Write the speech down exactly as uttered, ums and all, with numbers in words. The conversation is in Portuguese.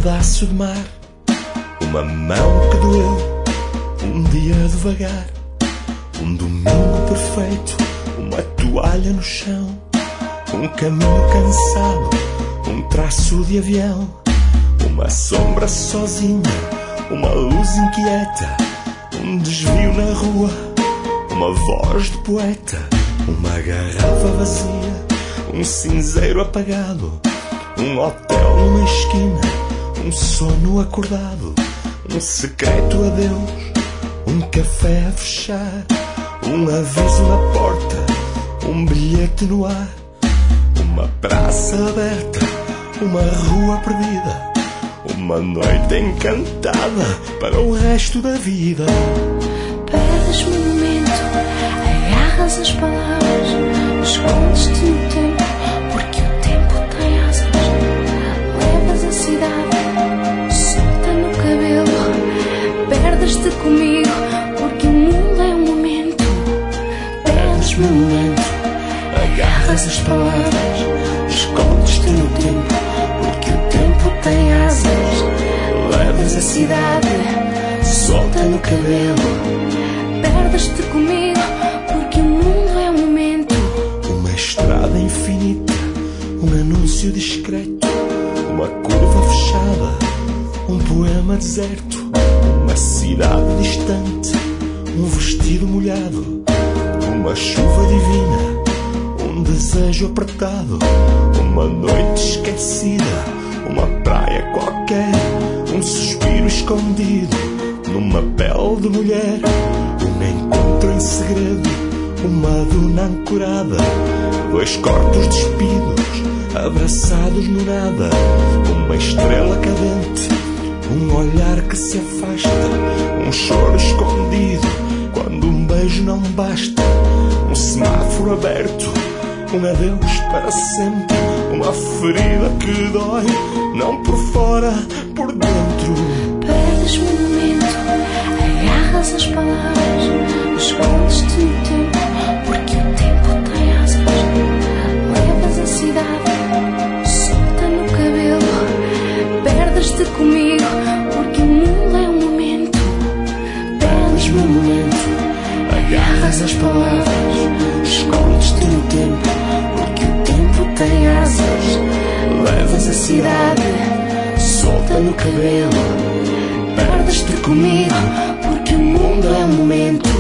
pedaço de mar, uma mão que doeu, um dia devagar, um domingo perfeito, uma toalha no chão, um caminho cansado, um traço de avião, uma sombra sozinha, uma luz inquieta, um desvio na rua, uma voz de poeta, uma garrafa vazia, um cinzeiro apagado, um hotel numa esquina, um sono acordado, um secreto adeus, um café a fechar, um aviso na porta, um bilhete no ar, uma praça aberta, uma rua perdida, uma noite encantada para o resto da vida. Perdes-me um momento, agarras as palavras, escondes-te no tempo, porque o tempo tem asas. Levas a cidade, solta no cabelo, perdes-te comigo, porque o mundo é um momento. Perdes-me um momento, agarras as palavras, escondes-te no tempo, porque o tempo tem asas. Levas a cidade, solta no cabelo, perdes-te comigo, porque o mundo é um momento. uma estrada infinita, um anúncio discreto, uma curva fechada, um poema deserto, uma cidade distante, um vestido molhado, uma chuva divina, um desejo apertado, uma noite esquecida, uma praia qualquer, um suspiro escondido numa pele de mulher, um encontro em segredo, uma duna ancorada, dois corpos despidos, abraçados no nada, uma estrela cadente, um olhar que se afasta, um choro escondido, quando um beijo não basta, um semáforo aberto, um adeus para sempre, uma ferida que dói, não por fora, por dentro. Perdes-me um momento, agarras as palavras, escondes-te no tempo, porque o tempo tem asas. Levas a cidade, solta no cabelo, perdes-te comigo, porque o mundo é um momento. Perdes-me um momento, agarras as palavras, escondes-te no tempo, porque o tempo tem asas. Levas a cidade, solta no cabelo, perdes-te comigo, Porque o mundo é um momento.